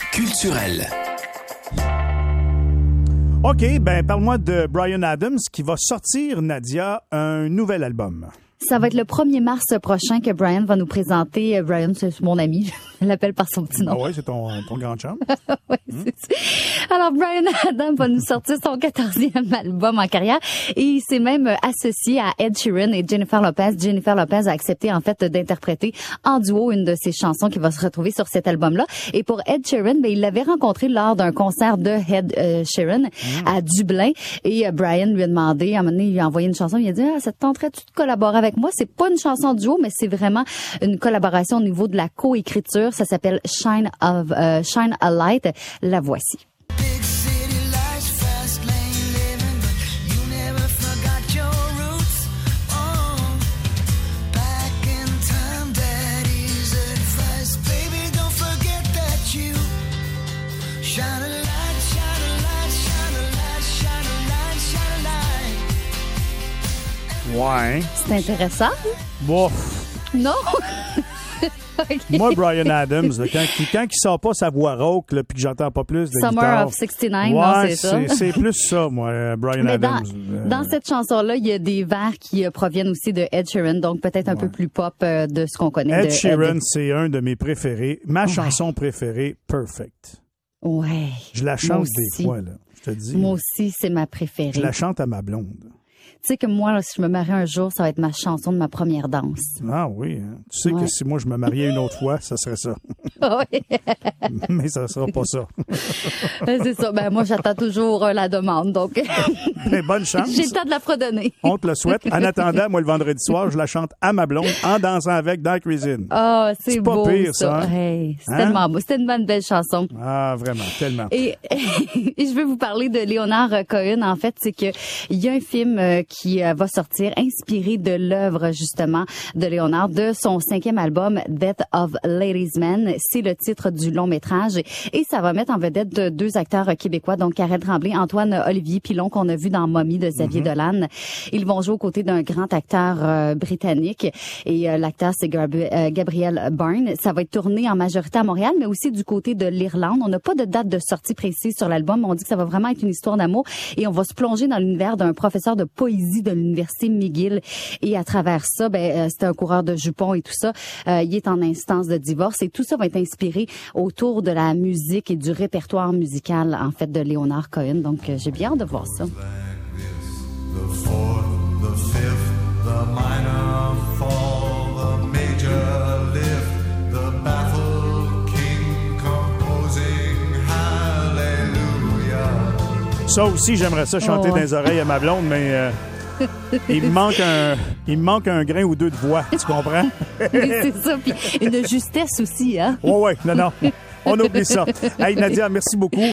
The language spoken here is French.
culturel. OK, ben parle-moi de Bryan Adams qui va sortir, Nadia, un nouvel album. Ça va être le 1er mars prochain que Bryan va nous présenter. Bryan, c'est mon ami. Je l'appelle par son petit nom. Ah ouais, c'est ton grand chum. Oui, c'est ça. Alors, Bryan Adams va nous sortir son 14e album en carrière et il s'est même associé à Ed Sheeran et Jennifer Lopez. Jennifer Lopez a accepté, en fait, d'interpréter en duo une de ses chansons qui va se retrouver sur cet album-là. Et pour Ed Sheeran, ben, il l'avait rencontré lors d'un concert de Ed Sheeran à Dublin et Bryan lui a demandé, à un moment donné, il lui a envoyé une chanson, il a dit, ça te tenterait-tu de collaborer avec moi? C'est pas une chanson duo, mais c'est vraiment une collaboration au niveau de la coécriture. Ça s'appelle Shine a Light. La voici. Ouais. C'est intéressant? Bon. Non? Okay. Moi, Bryan Adams, là, quand il sort pas sa voix rauque, là, puis que j'entends pas plus de Summer guitare, of 69, ouais, non, c'est ça? C'est plus ça, moi, Bryan Mais Adams. Dans cette chanson-là, il y a des vers qui proviennent aussi de Ed Sheeran, donc peut-être un peu plus pop de ce qu'on connaît. Ed Sheeran, c'est un de mes préférés. Ma chanson préférée, Perfect. Ouais. Je la chante des fois, là. Je te dis. Moi aussi, c'est ma préférée. Je la chante à ma blonde. Tu sais que moi, là, si je me marie un jour, ça va être ma chanson de ma première danse. Ah oui, hein. Tu sais que si moi je me mariais une autre fois, ça serait ça. Oui. Mais ça sera pas ça. C'est ça. Ben moi, j'attends toujours la demande, donc. Mais bonne chance. J'ai le temps de la fredonner. On te le souhaite. En attendant, moi, le vendredi soir, je la chante à ma blonde en dansant avec dans la cuisine. Ah, c'est beau, pas pire, ça. Hey, c'est tellement beau. C'était une bonne belle chanson. Ah, vraiment, tellement. Et je veux vous parler de Leonard Cohen. En fait, c'est que il y a un film qui va sortir inspiré de l'œuvre, justement, de Leonard, de son 5e album, Death of Ladies Man. C'est le titre du long métrage. Et ça va mettre en vedette deux acteurs québécois, donc Karel Tremblay, Antoine Olivier Pilon, qu'on a vu dans Mommy de Xavier Dolan. Ils vont jouer aux côtés d'un grand acteur britannique. Et l'acteur, c'est Gabriel Byrne. Ça va être tourné en majorité à Montréal, mais aussi du côté de l'Irlande. On n'a pas de date de sortie précise sur l'album. On dit que ça va vraiment être une histoire d'amour. Et on va se plonger dans l'univers d'un professeur de poésie de l'université McGill. Et à travers ça, c'était un coureur de jupons et tout ça. Il est en instance de divorce et tout ça va être inspiré autour de la musique et du répertoire musical, en fait, de Leonard Cohen. Donc, j'ai bien hâte de voir ça. Ça aussi, j'aimerais ça chanter dans les oreilles à ma blonde, mais il me manque un grain ou deux de voix, tu comprends? Oui, c'est ça, puis une justesse aussi, hein? Ouais, non, on oublie ça. Hey, Nadia, merci beaucoup.